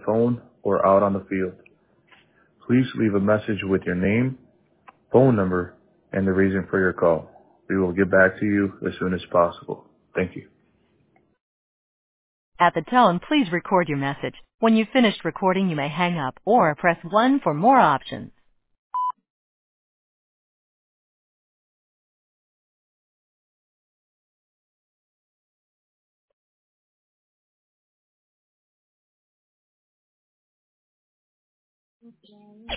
phone or out on the field. Please leave a message with your name, phone number, and the reason for your call. We will get back to you as soon as possible. Thank you. At the tone, please record your message. When you've finished recording, you may hang up or press 1 for more options.